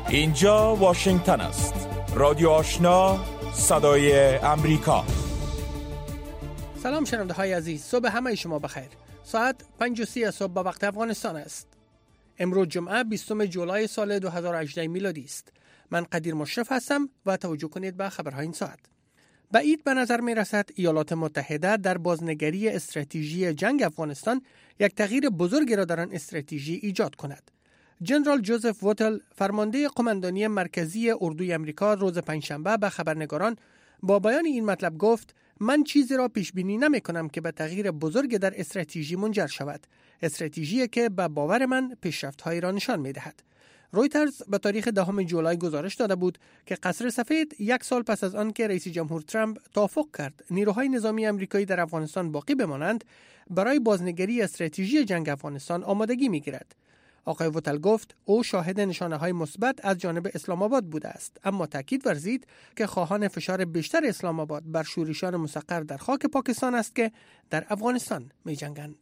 اینجا واشنگتن است. رادیو آشنا، صدای امریکا. سلام شنونده های عزیز، صبح همه شما بخیر. ساعت 5:30 صبح به وقت افغانستان است. امروز جمعه 20 جولای سال 2018 میلادی است. من قدیر مشرف هستم و توجه کنید به خبرهای این ساعت. بعید به نظر می رسد ایالات متحده در بازنگری استراتژی جنگ افغانستان یک تغییر بزرگی را در آن استراتژی ایجاد کند. جنرال جوزف ووتل، فرمانده قماندانی مرکزی اردوی امریکا، روز پنجشنبه به خبرنگاران با بیان این مطلب گفت: من چیزی را پیش بینی نمی کنم که به تغییر بزرگ در استراتژی منجر شود. استراتژی که به باور من پیشرفت‌هایی را نشان می دهد. رویترز به تاریخ 10 جولای گزارش داده بود که قصر سفید یک سال پس از آن که رئیس جمهور ترامپ توافق کرد نیروهای نظامی آمریکایی در افغانستان باقی بمانند، برای بازنگری استراتژی جنگ افغانستان آمادگی می گیرد. آقای ووتل گفت او شاهد نشانه‌های مثبت از جانب اسلام آباد بوده است، اما تاکید ورزید که خواهان فشار بیشتر اسلام آباد بر شورشیان مستقر در خاک پاکستان است که در افغانستان می‌جنگند.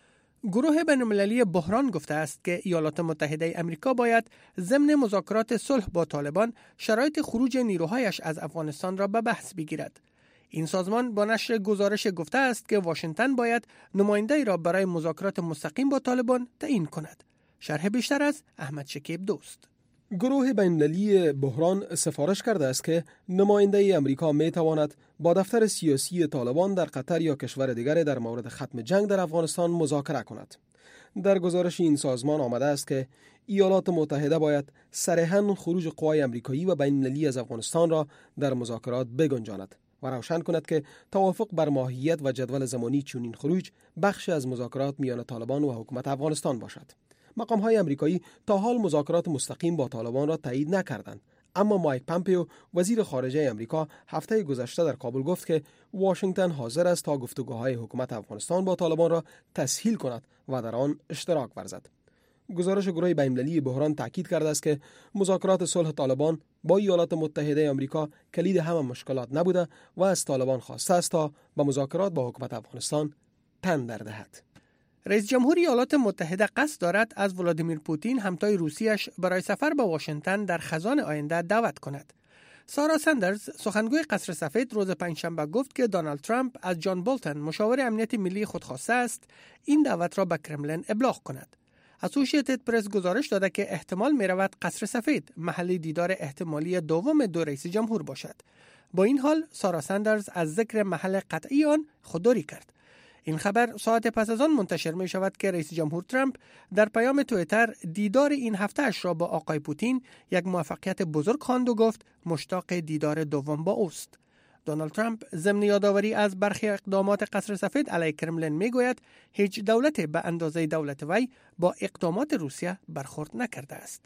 گروه بین‌المللی بحران گفته است که ایالات متحده آمریکا باید ضمن مذاکرات صلح با طالبان شرایط خروج نیروهایش از افغانستان را به بحث بگیرد. این سازمان با نشر گزارش گفته است که واشنگتن باید نماینده‌ای را برای مذاکرات مستقیم با طالبان تعیین کند. شرح بیشتر از احمد شکیب دوست. گروه بین‌المللی بحران سفارش کرده است که نماینده امریکا می تواند با دفتر سیاسی طالبان در قطر یا کشور دیگر در مورد ختم جنگ در افغانستان مذاکره کند. در گزارش این سازمان آمده است که ایالات متحده باید صریحاً خروج قوای امریکایی و بین‌المللی از افغانستان را در مذاکرات بگنجاند و روشن کند که توافق بر ماهیت و جدول زمانی چنین خروج بخشی از مذاکرات میان طالبان و حکومت افغانستان باشد. مقام‌های آمریکایی تا حال مذاکرات مستقیم با طالبان را تایید نکردند، اما مایک پامپئو وزیر خارجه آمریکا هفته گذشته در کابل گفت که واشنگتن حاضر است تا گفتگوهای حکومت افغانستان با طالبان را تسهیل کند و در آن اشتراک ورزد. گزارش گروه بین‌المللی بحران تاکید کرده است که مذاکرات صلح طالبان با ایالات متحده آمریکا کلید همه مشکلات نبوده و از طالبان خواسته است تا به مذاکرات با حکومت افغانستان تن در دهد. رئیس جمهور ایالات متحده قصد دارد از ولادیمیر پوتین همتای روسیش برای سفر به واشنگتن در خزان آینده دعوت کند. سارا سندرز، سخنگوی قصر سفید، روز پنجشنبه گفت که دونالد ترامپ از جان بولتن، مشاور امنیت ملی، خود خواسته است این دعوت را به کرملین ابلاغ کند. اسوسییتد پرس گزارش داده که احتمال می رود قصر سفید محل دیدار احتمالی دوم دو رئیس جمهور باشد. با این حال سارا سندرز از ذکر محل قطعی آن خودداری کرد. این خبر ساعت پس از آن منتشر می شود که رئیس جمهور ترامپ در پیام توییتر دیدار این هفته اش را با آقای پوتین یک موفقیت بزرگ خواند و گفت مشتاق دیدار دوم با اوست. دونالد ترامپ ضمن یادآوری از برخی اقدامات قصر سفید علیه کرملین می گوید هیچ دولتی به اندازه دولت وی با اقدامات روسیه برخورد نکرده است.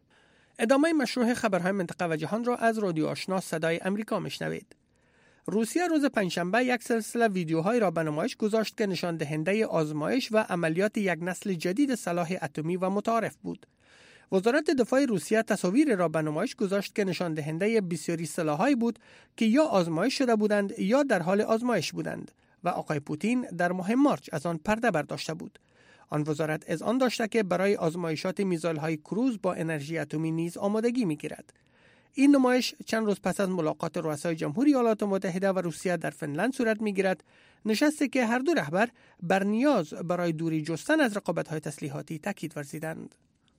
ادامه مشروع خبرهای منطقه و جهان را از رادیو آشنا صدای امریکا میشنوید. روسیه روز پنجشنبه یک سلسله ویدیوهای را به نمایش گذاشت که نشان دهنده آزمایش و عملیات یک نسل جدید سلاح اتمی و متعارف بود. وزارت دفاع روسیه تصاویر را به نمایش گذاشت که نشان دهنده بسیاری سلاح‌هایی بود که یا آزمایش شده بودند یا در حال آزمایش بودند و آقای پوتین در ماه مارچ از آن پرده برداشته بود. آن وزارت اذعان داشته که برای آزمایشات میزایل‌های کروز با انرژی اتمی نیز آمادگی می‌گیرد. این نمایش چند روز پس از ملاقات رؤسای جمهوری ایالات متحده و روسیه در فنلند صورت می‌گیرد، نشستی که هر دو رهبر بر نیاز برای دوری جستن از رقابت‌های تسلیحاتی تاکید ورزیدند.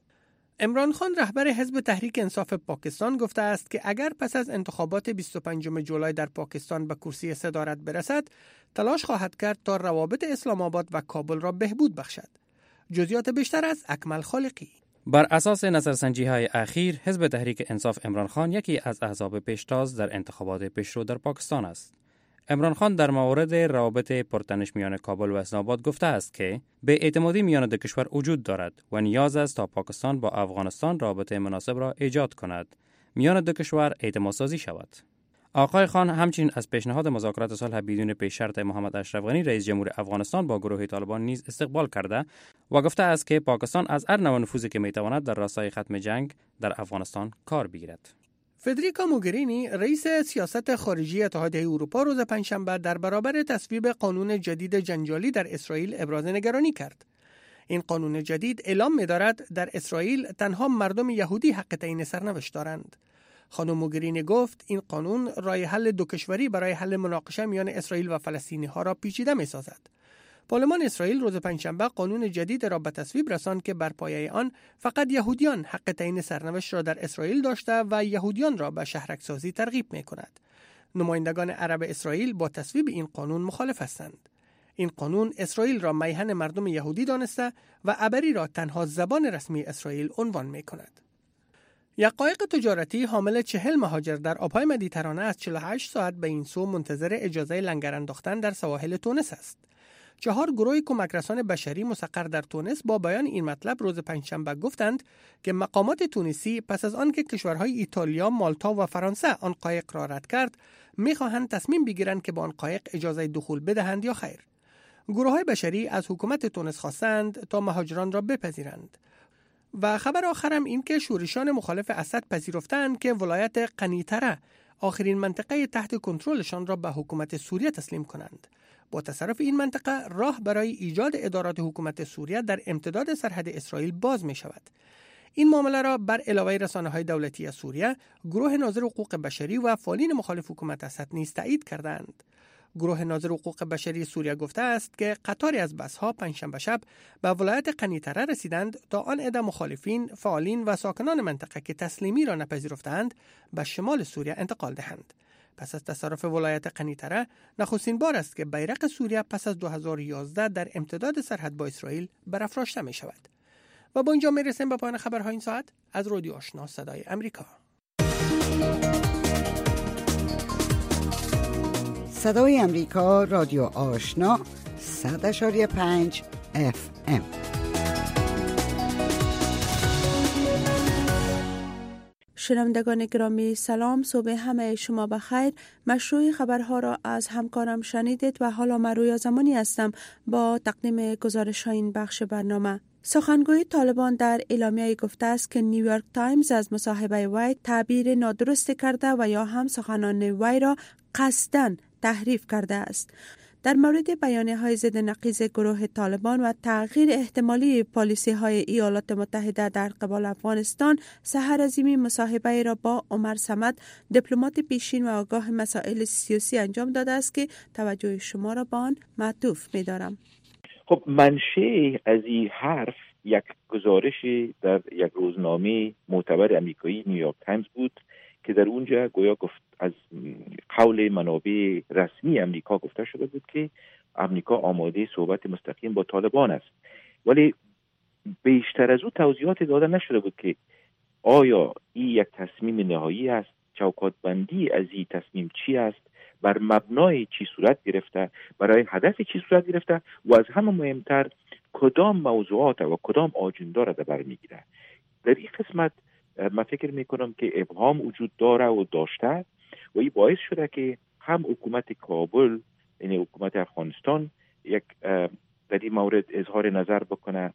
عمران خان، رهبر حزب تحریک انصاف پاکستان، گفته است که اگر پس از انتخابات 25 جولای در پاکستان به کرسی صدارت برسد، تلاش خواهد کرد تا روابط اسلام آباد و کابل را بهبود بخشد. جزئیات بیشتر از اکمل خالقی. بر اساس نظرسنجی‌های اخیر، حزب تحریک انصاف عمران خان یکی از احزاب پیشتاز در انتخابات پیشرو در پاکستان است. عمران خان در مورد روابط پرتنش میان کابل و اسلام آباد گفته است که به اعتمادی میان دو کشور وجود دارد و نیاز است تا پاکستان با افغانستان رابطه مناسب را ایجاد کند، میان دو کشور اعتماد سازی شود. آقای خان همچنین از پیشنهاد مذاکرات صلح بدون پیش شرط محمد اشرف غنی رئیس جمهور افغانستان با گروه طالبان نیز استقبال کرده و گفته است که پاکستان از هر نوع نفوذی که میتواند در راستای ختم جنگ در افغانستان کار بگیرد. فدریکا موگرینی، رئیس سیاست خارجی اتحادیه اروپا، روز پنجشنبه در برابر تصویب قانون جدید جنجالی در اسرائیل ابراز نگرانی کرد. این قانون جدید اعلام می‌دارد در اسرائیل تنها مردم یهودی حق تعیین سرنوشت دارند. خانم موگرینی گفت این قانون راه حل دو کشوری برای حل مناقشه میان اسرائیل و فلسطینی‌ها را پیچیده می‌سازد. پارلمان اسرائیل روز پنجشنبه قانون جدید را به تصویب رساند که بر پایه آن فقط یهودیان حق تعیین سرنوشت را در اسرائیل داشته و یهودیان را به شهرک‌سازی ترغیب می‌کند. نمایندگان عرب اسرائیل با تصویب این قانون مخالف هستند. این قانون اسرائیل را میهن مردم یهودی دانسته و عبری را تنها زبان رسمی اسرائیل عنوان می‌کند. یک قایق تجارتی حامل 40 مهاجر در آبهای مدیترانه از 48 ساعت به این سو منتظر اجازه لنگر انداختن در سواحل تونس است. 4 گروه کمک رسان بشری مستقر در تونس با بیان این مطلب روز پنجشنبه گفتند که مقامات تونسی پس از آن که کشورهای ایتالیا، مالتا و فرانسه آن قایق را رد کرد، می‌خواهند تصمیم بگیرند که با آن قایق اجازه دخول بدهند یا خیر. گروه‌های بشری از حکومت تونس خواستند تا مهاجران را بپذیرند. و خبر آخرم این که شورشیان مخالف اسد پذیرفتند که ولایت قنیطره آخرین منطقه تحت کنترلشان را به حکومت سوریه تسلیم کنند. با تصرف این منطقه راه برای ایجاد ادارات حکومت سوریه در امتداد سرحد اسرائیل باز می شود. این معامله را بر علاوه رسانه‌های دولتی سوریه، گروه ناظر حقوق بشری و فعالین مخالف حکومت اسد نیز تایید کردند. گروه ناظر حقوق بشری سوریه گفته است که قطاری از بس‌ها پنجشنبه شب به ولایت قنیطره رسیدند تا آن عده مخالفین، فعالین و ساکنان منطقه که تسلیمی را نپذیرفتند به شمال سوریه انتقال دهند. پس از تصرف ولایت قنیطره، نخستین بار است که بیرق سوریه پس از 2011 در امتداد سرحد با اسرائیل برافراشته می شود. و با اینجا می رسیم به پایان خبرهای این ساعت از رادیو آشنا صدای امریکا. صدای امریکا، رادیو آشنا 100.5 FM. شنوندگان گرامی سلام، صبح همه شما بخیر. مشروع خبرها را از همکارم شنیدید و حالا من رویا زمانی هستم با تقدیم گزارش های این بخش برنامه. سخنگوی طالبان در اعلامیه گفته است که نیویورک تایمز از مصاحبه وی تعبیر نادرست کرده و یا هم سخنان وی را قصداً تحریف کرده است. در مورد بیانیه‌های ضد نقیض گروه طالبان و تغییر احتمالی پالیسی‌های ایالات متحده در قبال افغانستان، سحر عظیمی مصاحبه را با عمر صمد، دیپلمات پیشین و آگاه مسائل سیاسی انجام داده است که توجه شما را به آن معطوف می‌دارم. خب منشأ از این حرف یک گزارش در یک روزنامه معتبر امریکایی نیویورک تایمز بود که در اونجا گویا گفت از قول منابع رسمی امریکا گفته شده بود که امریکا آماده صحبت مستقیم با طالبان است، ولی بیشتر از او توضیحات داده نشده بود که آیا این یک تصمیم نهایی است، چوکات بندی از این تصمیم چی است، بر مبنای چی صورت گرفته، برای هدف چی صورت گرفته و از همه مهمتر کدام موضوعات و کدام آجندا را برمیگیره. در این قسمت من فکر میکنم که ابهام وجود داره و داشته و این باعث شده که هم حکومت کابل، یعنی حکومت افغانستان، یک در این مورد اظهار نظر بکنه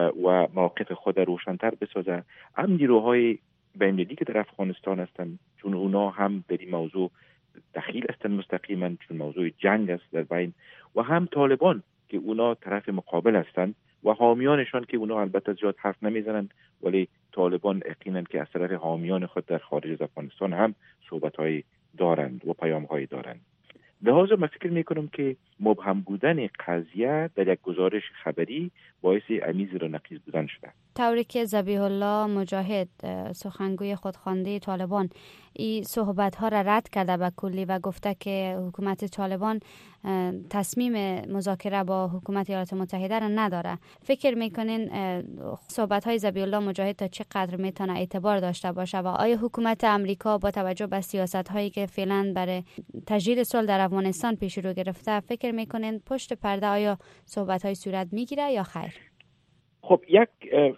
و موقف خود روشن‌تر بسازه، هم نیروهای بین‌المللی که در افغانستان هستند، چون اونا هم در این موضوع دخیل هستند مستقیما، چون موضوع جنگ است در بین، و هم طالبان که اونا طرف مقابل هستند و حامیانشان که اونا البته زیاد حرف نمیزنند، ولی طالبان یقینا که از طرف حامیان خود در خارج از افغانستان هم صحبت‌های دارند و پیام‌های دارند. لذا من فکر میکنم که مبهم بودن قضیه در یک گزارش خبری باعث امیز و نقیض بودن شده. طوری که ذبیح الله مجاهد، سخنگوی خودخوانده طالبان، این صحبت‌ها را رد کرده به کلی و گفته که حکومت طالبان تصمیم مذاکره با حکومت ایالات متحده را نداره. فکر میکنین صحبت‌های ذبیح الله مجاهد تا چقدر میتونه اعتبار داشته باشه و آیا حکومت امریکا با توجه به سیاست‌هایی که فعلا برای تجدید صلح در افغانستان پیش رو گرفته، فکر میکنین پشت پرده آیا صحبت‌های صورت میگیره یا خیر؟ خب یک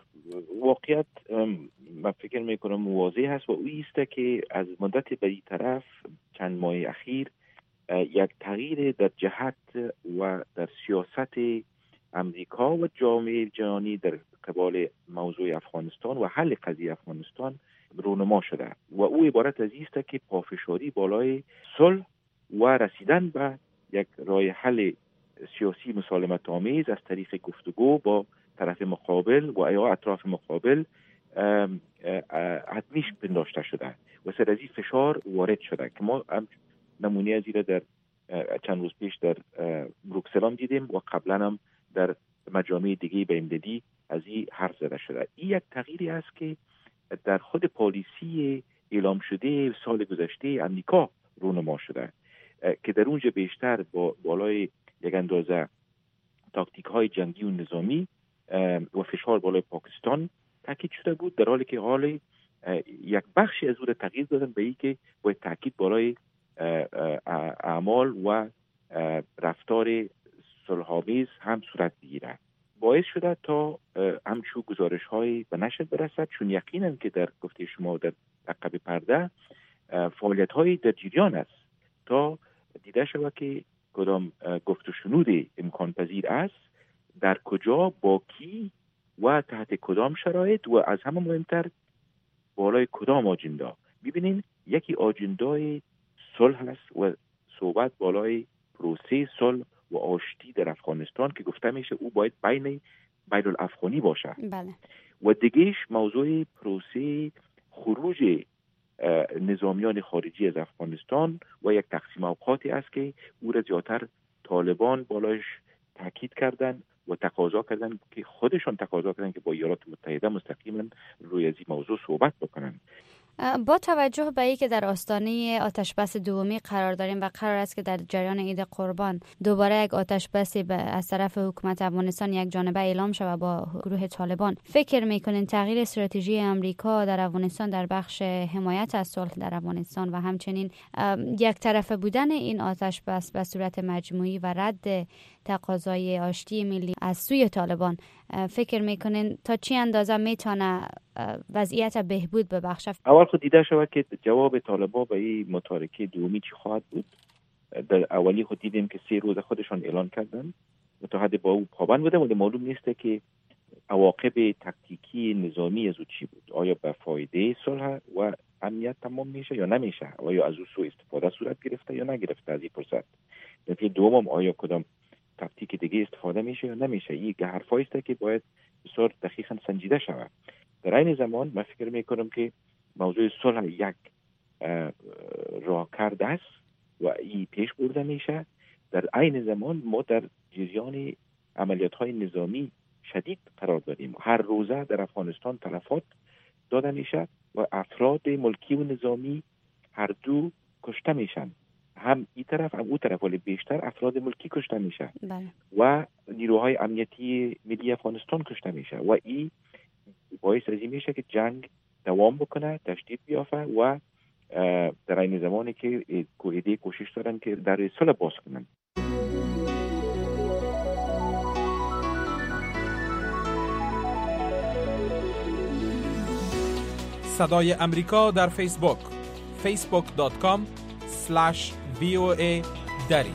واقعیت من فکر میکنم واضح هست و او است که از مدت بری طرف چند ماه اخیر یک تغییر در جهت و در سیاست امریکا و جامعه جهانی در قبال موضوع افغانستان و حل قضیه افغانستان رونما شده و او عبارت از است که پافشاری بالای صلح و رسیدن به یک راه حل سیاسی مسالمت آمیز از طریق گفتگو با طرف مقابل و یا اطراف مقابل حتمیش پنداشته شده و سر از این فشار وارد شده که ما نمونه از این در چند روز پیش در بروکسل هم دیدیم و قبلا هم در مجامع دیگه بین‌المللی از این حرف زده شده. این یک تغییری است که در خود پالیسی اعلام شده سال گذشته امریکا رونما شده که در اونجا بیشتر با بالای یک اندازه تاکتیک های جنگی و نظامی و فشار بالای پاکستان تاکید شده بود، در حالی که حال یک بخشی از اون تغییر دادن به این که باید تاکید بالای اعمال و رفتار صلح‌آمیز هم صورت بگیره. باعث شده تا همچون گزارش های به نشر برسد، چون یقینا که در گفته شما در عقب پرده فعالیت های در جریان است تا دیده شود که کدام گفت و شنود امکان پذیر است، در کجا، با کی و تحت کدام شرایط و از همه مهمتر بالای کدام آجندا. ببینین یکی آجندای صلح است و صحبت بالای پروسه صلح و آشتی در افغانستان که گفته میشه او باید بین الافغانی باشه. بله. و دیگهش موضوع پروسه خروج نظامیان خارجی از افغانستان و یک تقسیم اوقاتی است که او را زیادتر طالبان بالایش تاکید کردن و تقاضا کردن که خودشان تقاضا کردن که با ایالات متحده مستقیما روی از این موضوع صحبت بکنن. با توجه به اینکه در آستانه آتشبس دومی قرار داریم و قرار است که در جریان عید قربان دوباره یک آتشبسی از طرف حکومت افغانستان یک جانبه اعلام شود با گروه طالبان، فکر میکنین تغییر استراتژی امریکا در افغانستان در بخش حمایت از صلح در افغانستان و همچنین یک طرفه بودن این آتشبس به صورت مجموعی و رد تقاضای آشتی ملی از سوی طالبان، فکر میکنین تا چی اندازه میتونه وضعیت بهبود ببخشه؟ اول خود دیده شود که جواب طالبان به این متارکه دومی چی خواهد بود. در اولی خود دیدیم که 3 روز خودشان اعلان کردن و تا حد با او پابند بودن، ولی معلوم نیست که عواقب تکتیکی نظامی از او چی بود. آیا به فایده صلح و امنیت تمام میشه یا نمیشه؟ آیا از او سوء استفاده صورت گرفته یا نگرفته از این فرصت؟ نکته دوم، آیا کدام تکتیک دیگه استفاده میشه یا نمیشه؟ این حرفایی است که باید بسیار دقیقاً سنجیده شود. در این زمان من فکر میکنم که موضوع صلح یک راهکرد است و این پیش برده میشه. در این زمان ما در جریان عملیات های نظامی شدید قرار داریم. هر روزه در افغانستان تلفات داده میشه و افراد ملکی و نظامی هر دو کشته میشن، هم این طرف هم اون طرف، ولی بیشتر افراد ملکی کشته میشه و نیروهای امنیتی ملی افغانستان کشته میشه و این باعث از این میشه که جنگ دوام بکنه، تشدید بیافته و در این زمانی که کوهیده کوشش دارن که در صلح باز کنن. صدای امریکا در فیسبوک facebook.com/VOA دری.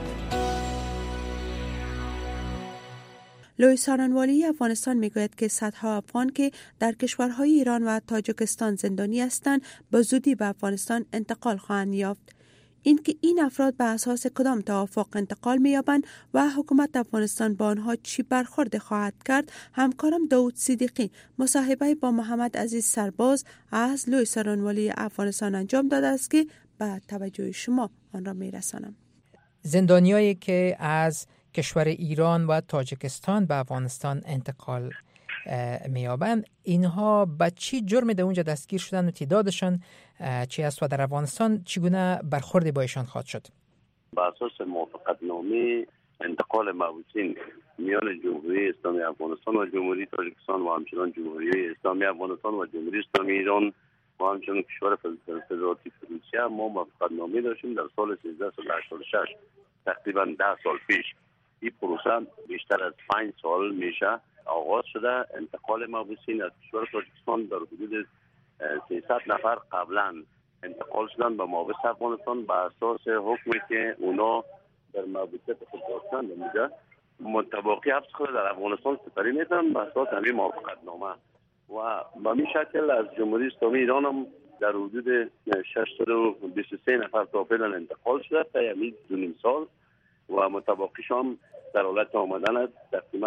لوی سارنوالی افغانستان میگوید که صدها افغان که در کشورهای ایران و تاجیکستان زندانی هستند به زودی به افغانستان انتقال خواهند یافت. اینکه این افراد به اساس کدام توافق انتقال می‌یابند و حکومت افغانستان با آنها چی برخورد خواهد کرد، همکارم داود صدیقی مصاحبه با محمد عزیز سرباز از لوی سارنوالی افغانستان انجام داده است که به توجه شما آن را میرسانم. زندانیایی که از کشور ایران و تاجیکستان به افغانستان انتقال میابند، اینها به چی جرم در اونجا دستگیر شدن و تعدادشان چی است و در افغانستان چگونه برخورد با ایشان خواهد شد؟ بر اساس موافقتنامه انتقال مبعوثین میان جمهوری اسلامی افغانستان و جمهوری تاجیکستان و همچنین جمهوری اسلامی افغانستان و جمهوری اسلامی ایران و همچنین کشور فدراتیو روسیه ما موافقتنامه داشتیم در سال 1386، تقریبا 10 سال پیش. این پروسه بیشتر از 5 سال میشه آغاز شده. انتقال مبعوثین از کشور تاجیکستان در حدود 300 نفر قبلا انتقال شدن به مبعوث افغانستان به اساس حکمی که اونا در مبعوثیت خود داشتن میده. متباقی حبس خود در افغانستان سپری میتونن به اساس همین موافقتنامه و به این شکل از جمهوری اسلامی ایران هم در حدود 623 نفر تا فعلا انتقال شده تا همین 2.5 سال و متباقیش هم در حالت آمدن است. تقریبا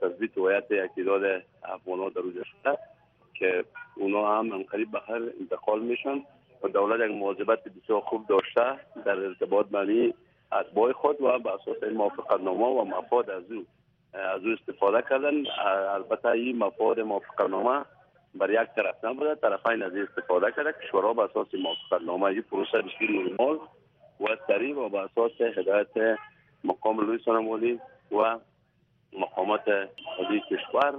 تثبیت هویت یک تعداد افغان‌ها در اونجا شده که اونا هم قریب به هر انتقال میشن و دولت یک مواظبت بسیار خوب داشته در ارتباط معنی اتباع خود و به اساس این موافقتنامه و مفاد از او استفاده کردن. البته این مفاد موافقتنامه بر یک طرف نبوده، طرفین از استفاده کرده. کشورها به اساس موافقتنامه این پروسه بسیار نرمال و سریع و به اساس هدایت مقام لوی سرمالی و مقامات عالی کشور،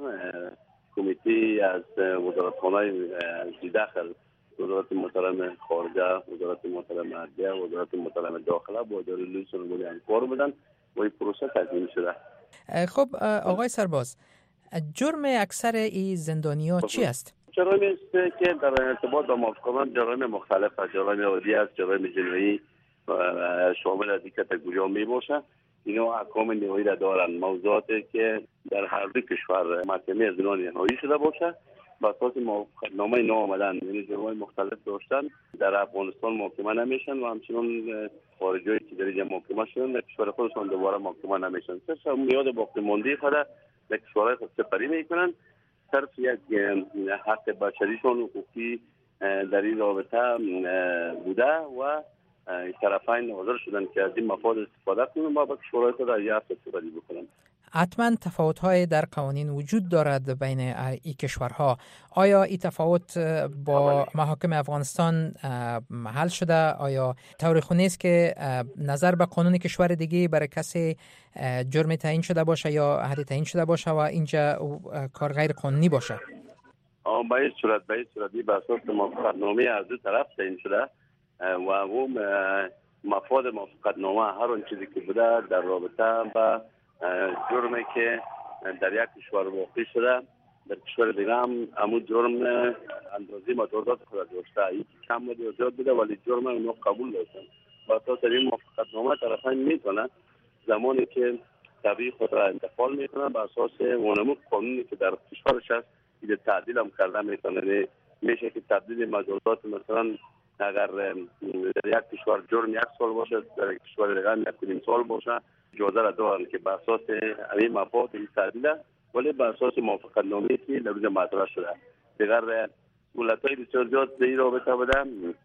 کمیته از وزارتخانه داخل، وزارت محترم خارجه، وزارت محترم عدلیه، وزارت محترم داخله با اداره لوی سرمالی همکار بودن و این پروسه تکمیل شده. خب آقای سرباز، جرم اکثر این زندانی‌ها چی است؟ جرائمی است که در ارتباط با موافقتنامه جرایم مختلف است، جرایم عادی است، جرایم جنایی شامل از این کاتگوری‌ها میباشه. اینا احکام نهایی را دارن، موضوعاتی که در هر دو کشور محکمه از اینا نهایی شده باشه با اساس موافقتنامه اینا آمدن، یعنی جرایم مختلف داشتن در افغانستان محاکمه نمیشن و همچنان خارجی که در اینجا محاکمه شدن در کشور خودشان دوباره محاکمه نمیشن. صرف میاد باقی مانده خود در کشورهای خود سپری میکنن، صرف یک حق بشریشون حقوقی در این رابطه بوده و طرفین حاضر شدن که از این مفاد استفاده کنن و با کشورهای خود در یک سپری بکنن. حتما تفاوت‌های در قوانین وجود دارد بین این کشورها. آیا این تفاوت با محاکم افغانستان حل شده؟ آیا طور خونی است که نظر به قانون کشور دیگه برای کسی جرم تعیین شده باشه یا حد تعیین شده باشه و اینجا کار غیر قانونی باشه؟ به این صورت به اساس موافقتنامه از دو طرف تعیین شده و اون مفاد موافقتنامه هر اون چیزی که بوده در رابطه با جرمی که در یک کشور واقع شده در کشور دیگه هم همون جرم اندازه مدارات خود داشته، این کم بوده یا زیاد بوده ولی جرم اونو قبول داشتن. با اساس این موافقتنامه طرفین میتونن زمانی که طبیعی خود را انتقال میکنن با اساس اونمو قانونی که در کشورش هست این تعدیل هم کرده میتونن. میشه که تبدیل مجازات مثلا اگر در یک کشور جرم 1 سال باشه در یک کشور دیگه هم 1.5 سال باشه اجازه را دارن که بر اساس این مفاد این تعدیل ولی بر اساس موافقتنامه‌ای که در روز مطرح شده. دیگر دولت‌های بسیار زیاد در این رابطه بوده،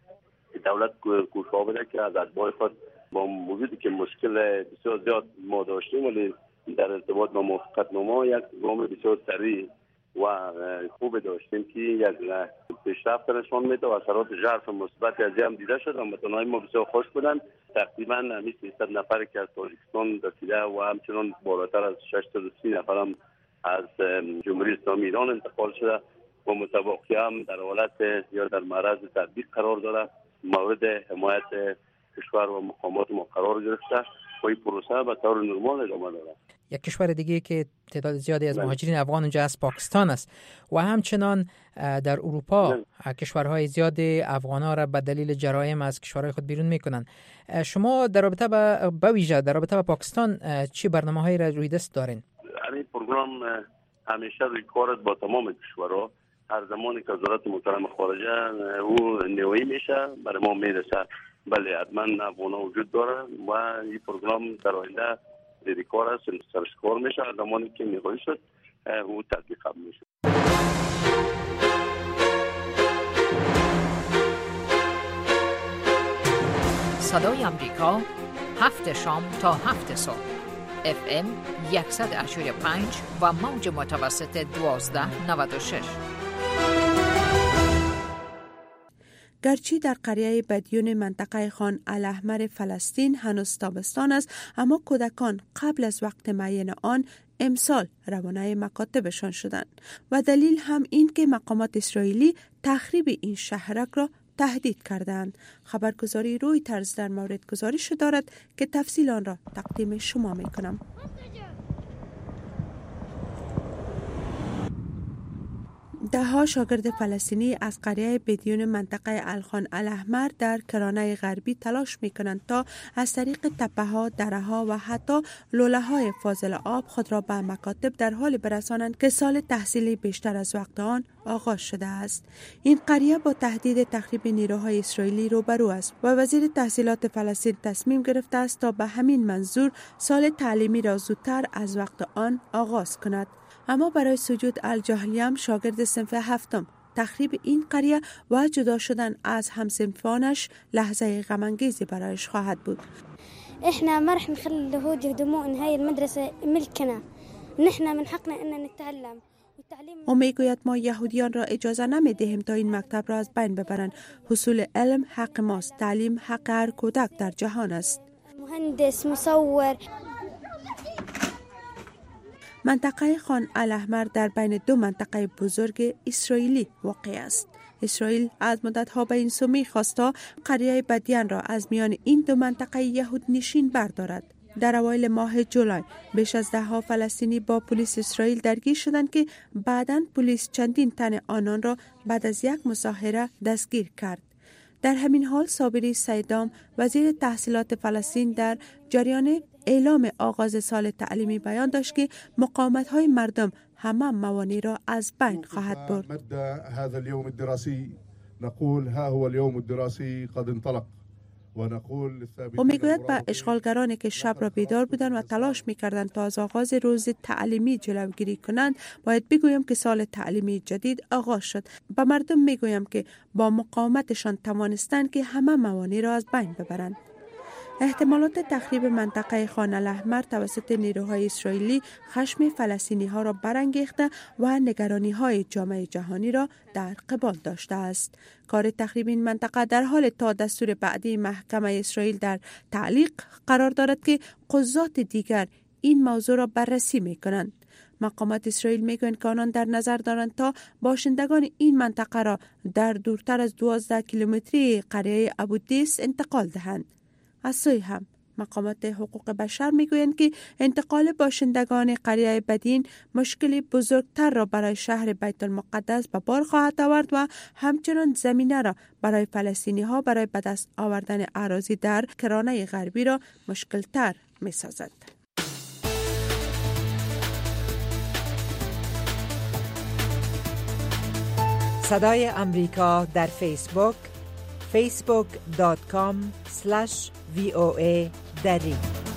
دولت کوشش بوده که از اتباع خود با وجودی که مشکل بسیار زیاد ما داشتیم ولی در ارتباط با موافقتنامه یک گام بسیار سریع و خوب داشتیم که یک پیشرفت نشان میده و اثرات ژرف مثبت از هم دیده شد و متنای ما بسیار خوش بودن. تقریبا 300 نفر که از تاجیکستان رسیده و همچنان بالاتر از 630 نفر هم از جمهوری اسلامی ایران انتقال شده و متوقع هم در حالت یا در معرض تطبیق قرار داره. مورد حمایت کشور و مقامات ما قرار گرفته و این پروسه به طور نرمال ادامه داره. یک کشور دیگه که تعداد زیادی از مهاجرین افغان اونجا از پاکستان است و همچنان در اروپا کشورهای زیادی افغان‌ها را به دلیل جرایم از کشورهای خود بیرون میکنن. شما در رابطه با ویژه در رابطه با پاکستان چی برنامه‌هایی را روی دست دارین؟ این پروگرام همیشه روی کار با تمام کشورها هر زمانی که وزارت محترم خارجه او نهایی میشه برای ما میرسه. بله حتما افغان‌ها وجود داره و این پروگرام در آینده دیگه کار است، سرشکار میشه. زمانی که نهایی شد او تطبیق میشه. صدای امریکا 7 شام تا 7 صبح FM 100.5 و موج متوسط 1296. گرچه در قریه بدیون منطقه خان الاحمر فلسطین هنوز تابستان است، اما کودکان قبل از وقت معین آن امسال روانه مکاتبشان شدند و دلیل هم این که مقامات اسرائیلی تخریب این شهرک را تهدید کردند. خبرگزاری رویترز در مورد گزارش دارد که تفصیل آن را تقدیم شما می کنم. ده‌ها شاگرد فلسطینی از قریه بدیون منطقه الخان الاحمر در کرانه غربی تلاش می‌کنند تا از طریق تپه‌ها، دره‌ها و حتی لوله‌های فاضل آب خود را به مکاتب در حال برسانند که سال تحصیلی بیشتر از وقت آن آغاز شده است. این قریه با تهدید تخریب نیروهای اسرائیلی روبرو است و وزیر تحصیلات فلسطین تصمیم گرفته است تا به همین منظور سال تعلیمی را زودتر از وقت آن آغاز کند. اما برای سجود الجاهلیه شاگرد صنف هفتم تخریب این قریه و جدا شدن از همصنفانش لحظه غم‌انگیزی برایش خواهد بود. احنا ما رح نخلي اليهود يهدموا ان هاي المدرسه ملكنا، نحن من حقنا ان نتعلم. او میگوید ما یهودیان را اجازه نمیدهیم تا این مکتب را از بین ببرند. حصول علم حق ماست. تعلیم حق هر کودک در جهان است. مهندس، مصور. منطقه خان الاحمر در بین دو منطقه بزرگ اسرائیلی واقع است. اسرائیل از مدت‌ها به این سو می‌خواست تا قریه بدیان را از میان این دو منطقه یهود نشین بردارد. در اوایل ماه جولای بیش از 10 فلسطینی با پلیس اسرائیل درگیر شدند که بعداً پلیس چندین تن آنان را بعد از یک مظاهره دستگیر کرد. در همین حال صابری سیدام وزیر تحصیلات فلسطین در جریان اعلام آغاز سال تعلیمی بیان داشت که مقاومت‌های مردم همه موانع را از بین خواهد برد. هذا اليوم الدراسي نقول ها هو اليوم الدراسي قد انطلق. او میگوید به اشغالگرانی که شب را بیدار بودند و تلاش میکردند تا از آغاز روز تعلیمی جلوگیری کنند باید بگویم که سال تعلیمی جدید آغاز شد. به مردم میگویم که با مقاومتشان توانستند که همه موانع را از بین ببرند. احتمالات تخریب منطقه خان الاحمر توسط نیروهای اسرائیلی خشم فلسطینی ها را برانگیخته و نگرانی های جامعه جهانی را در قبال داشته است. کار تخریب این منطقه در حال تا دستور بعدی محکمه اسرائیل در تعلیق قرار دارد که قضات دیگر این موضوع را بررسی می کنند. مقامات اسرائیل میگویند که آنان در نظر دارند تا باشندگان این منطقه را در دورتر از 12 کیلومتری قریه ابودیس انتقال دهند. از سوی هم مقامات حقوق بشر میگویند که انتقال باشندگان قریه بدین مشکلی بزرگتر را برای شهر بیت المقدس به بار خواهد آورد و همچنان زمینه را برای فلسطینی ها برای به دست آوردن اراضی در کرانه غربی را مشکلتر می سازد. صدای امریکا در فیسبوک facebook.com/VOA دری.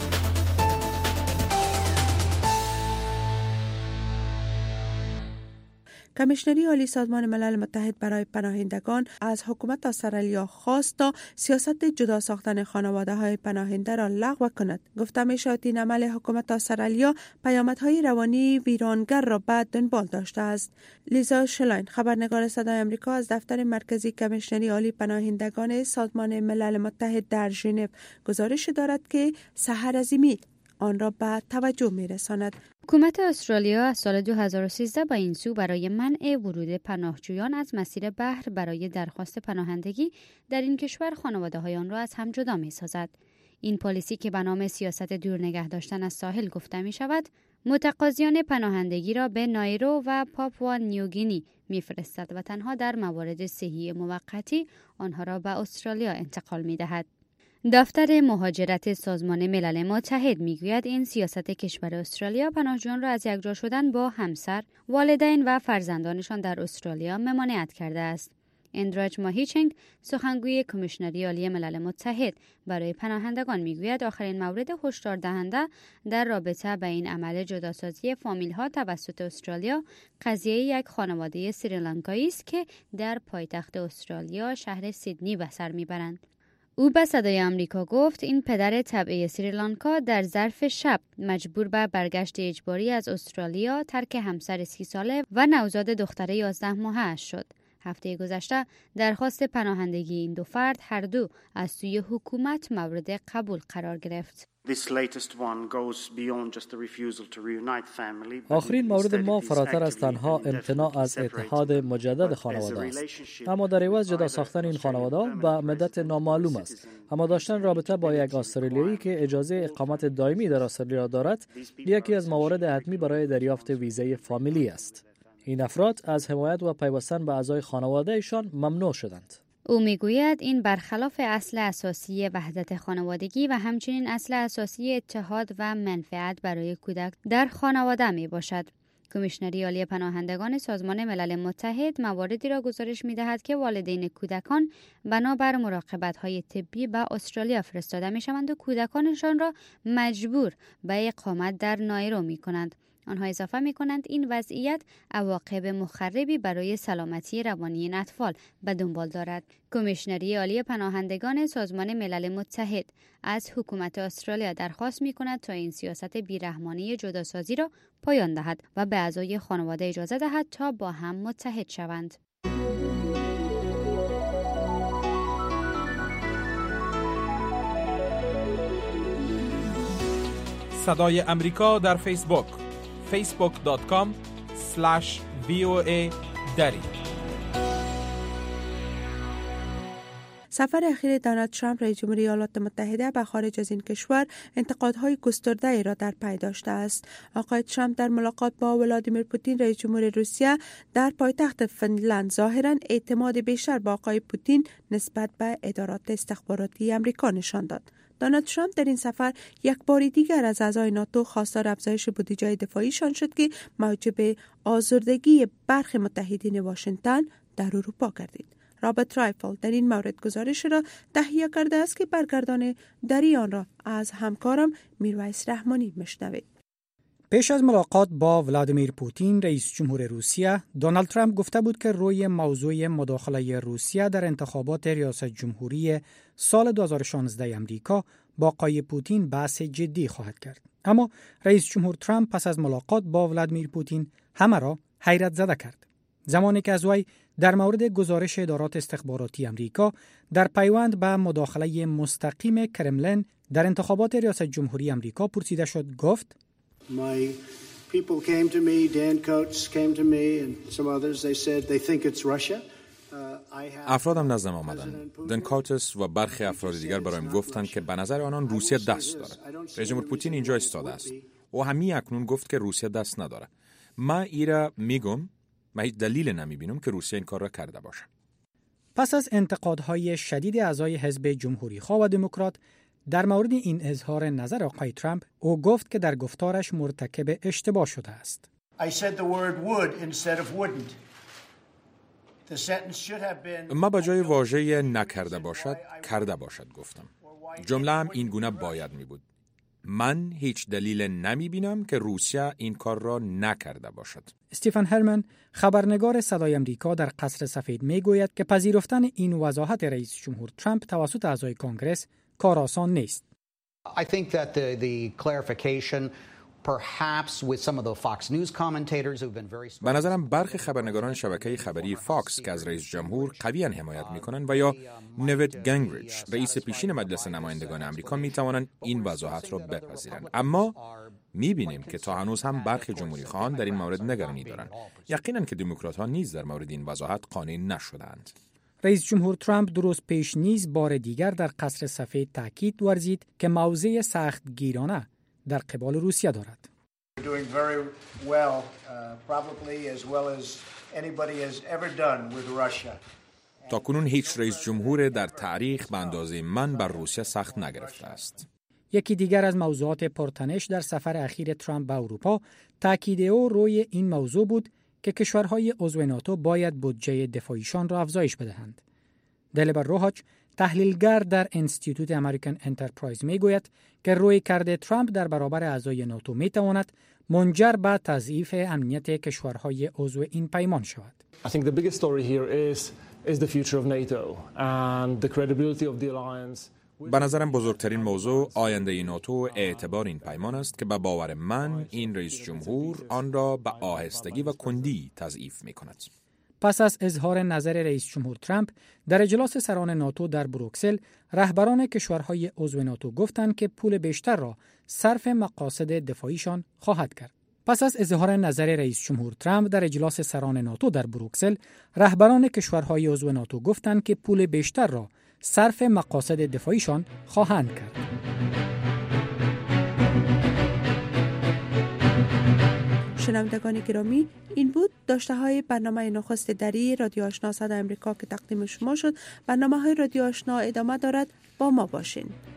کمیشنری عالی سازمان ملل متحد برای پناهندگان از حکومت استرالیا خواست تا سیاست جدا ساختن خانواده‌های پناهنده را لغو کند. گفته می‌شود این عمل حکومت استرالیا پیامدهای روانی ویرانگر را به دنبال داشته است. لیزا شلاین خبرنگار صدای آمریکا از دفتر مرکزی کمیشنری عالی پناهندگان سازمان ملل متحد در ژنو گزارش دارد که سحر عظیمی آن را به توجه می‌رساند. حکومت استرالیا از سال 2013 با این سو برای منع ورود پناهجویان از مسیر بحر برای درخواست پناهندگی در این کشور خانواده‌های آن را از هم جدا می‌سازد. این پالیسی که به نام سیاست دور نگه داشتن از ساحل گفته می‌شود، متقاضیان پناهندگی را به نایرو و پاپوا نیوگینی می‌فرستد و تنها در موارد صحی موقتی آنها را به استرالیا انتقال می‌دهد. دفتر مهاجرت سازمان ملل متحد میگوید این سیاست کشور استرالیا پناهجویان را از یکجا شدن با همسر، والدین و فرزندانشان در استرالیا ممانعت کرده است. اندراج ماهیچنگ سخنگوی کمیشنری عالی ملل متحد برای پناهندگان میگوید آخرین مورد هشدار دهنده در رابطه با این عمل جداسازی فامیل‌ها توسط استرالیا قضیه یک خانواده سریلانکایی است که در پایتخت استرالیا شهر سیدنی به سر میبرند. او به صدای آمریکا گفت این پدر تبعی سریلانکا در ظرف شب مجبور به برگشت اجباری از استرالیا، ترک همسر 30 ساله و نوزاد دختر 11 ماهه شد. هفته گذشته درخواست پناهندگی این دو فرد هر دو از سوی حکومت مورد قبول قرار گرفت. آخرین مورد ما فراتر از تنها امتناع از اتحاد مجدد خانواده است، اما در عوض جدا ساختن این خانواده به مدت نامعلوم است. اما داشتن رابطه با یک استرالیایی که اجازه اقامت دائمی در استرالیا دارد یکی از موارد حتمی برای دریافت ویزای فامیلی است. این افراد از حمایت و پیوستن به اعضای خانوادهشان ممنوع شدند. او میگوید این برخلاف اصل اساسی وحدت خانوادگی و همچنین اصل اساسی اتحاد و منفعت برای کودک در خانواده می باشد. کمیشنری عالی پناهندگان سازمان ملل متحد مواردی را گزارش می دهد که والدین کودکان بنابر مراقبت‌های طبی به استرالیا فرستاده می شوند و کودکانشان را مجبور به اقامت در نایرو می کنند. آنها اضافه می‌کنند این وضعیت عواقب مخربی برای سلامتی روانی این اطفال به دنبال دارد. کمیشنری عالی پناهندگان سازمان ملل متحد از حکومت استرالیا درخواست می‌کند تا این سیاست بیرحمانه جداسازی را پایان دهد و به اعضای خانواده اجازه دهد تا با هم متحد شوند. صدای امریکا در فیسبوک facebook.com/VOA دری. سفر اخیر دونالد ترامپ رئیس جمهوری ایالات متحده به خارج از این کشور انتقادهای گسترده را در پی داشته است. آقای ترامپ در ملاقات با ولادیمیر پوتین رئیس جمهور روسیه در پایتخت فنلند ظاهراً اعتماد بیشتر با آقای پوتین نسبت به ادارات استخباراتی آمریکا نشان داد. دونالد ترامپ در این سفر یک بار دیگر از اعضای ناتو خواستار افزایش بودجه دفاعیشان شد که موجب آزردگی برخی متحدین واشنگتن در اروپا گردید. رابرت رایفل در این مورد گزارش را تهیه کرده است که برگردان دری آن را از همکارم میرویس رحمانی میشنوید. پیش از ملاقات با ولادیمیر پوتین رئیس جمهور روسیه، دونالد ترامپ گفته بود که روی موضوع مداخله روسیه در انتخابات ریاست جمهوری سال 2016 امریکا با آقای پوتین بحث جدی خواهد کرد. اما رئیس جمهور ترامپ پس از ملاقات با ولادیمیر پوتین همه را حیرت زده کرد. زمانی که از وی در مورد گزارش ادارات استخباراتی امریکا در پیوند به مداخله مستقیم کرملین در انتخابات ریاست جمهوری امریکا پرسیده شد، گفت: My people came to me, Dan Coates came to me and some others, they said they think it's Russia. افرادم نزدم آمدن. دن کاتس و برخی افراد دیگر برایم گفتند که به نظر آنان روسیه دست دارد. رئیس جمهور پوتین اینجا ایستاده است. او همین اکنون گفت که روسیه دست نداره. من ایرا میگم، من هیچ دلیل نمیبینم که روسیه این کار را کرده باشد. پس از انتقادهای شدید اعضای حزب جمهوری‌خواه و دموکرات در مورد این اظهار نظر آقای ترامپ، او گفت که در گفتارش مرتکب اشتباه شده است. ما به جای واژه نکرده باشد، کرده باشد گفتم. جمله هم این گونه باید می بود. من هیچ دلیل نمی بینم که روسیه این کار را نکرده باشد. استیفن هرمن، خبرنگار صدای امریکا در قصر سفید می گوید که پذیرفتن این وضاحت رئیس جمهور ترامپ توسط اعضای کنگره کار آسان نیست. I think that the clarification perhaps with some of the Fox News commentators who've been very به نظرم برخی خبرنگاران شبکه خبری فاکس که از رئیس جمهور قویاً حمایت می‌کنند و یا نیوت گینگریچ رئیس پیشین مجلس نمایندگان آمریکا می‌توانند این وضاحت را بپذیرند. اما می‌بینیم که تا هنوز هم برخی جمهوری‌خواهان در این مورد نگرانی دارند. یقیناً که دموکرات‌ها نیز در مورد این وضاحت قانع نشده‌اند. رئیس جمهور ترامپ درست پیش نیز بار دیگر در قصر سفید تاکید ورزید که موضع سختگیرانه در قبال روسیه دارد. تاکنون هیچ رئیس جمهور در تاریخ به اندازه من بر روسیه سخت نگرفته است. یکی دیگر از موضوعات پرتنش در سفر اخیر ترامپ به اروپا تاکید او روی این موضوع بود که کشورهای عضو ناتو باید بودجه دفاعیشان را افزایش بدهند. دلبر روحاچ، تحلیلگر در انستیتوت امریکن انترپرایز میگوید که رویکرد ترامپ در برابر اعضای ناتو میتواند منجر به تضعیف امنیت کشورهای عضو این پیمان شود. I think the biggest story here is the future of NATO and the credibility of the alliance. به نظرم بزرگترین موضوع آینده ناتو و اعتبار این پیمان است که به باور من این رئیس جمهور آن را به آهستگی و کندی تضعیف می کند. پس از اظهار نظر رئیس جمهور ترامپ در اجلاس سران ناتو در بروکسل، رهبران کشورهای عضو ناتو گفتند که پول بیشتر را صرف مقاصد دفاعیشان خواهد کرد. پس از اظهار نظر رئیس جمهور ترامپ در اجلاس سران ناتو در بروکسل، رهبران کشورهای عضو ناتو گفتند که پول بیشتر را صرف مقاصد دفاعیشان خواهند کرد. شنوندگان گرامی، این بود داشته های برنامه نخست دری رادیو آشنا صدای امریکا که تقدیم شما شد. برنامه های رادیو آشنا ادامه دارد، با ما باشین.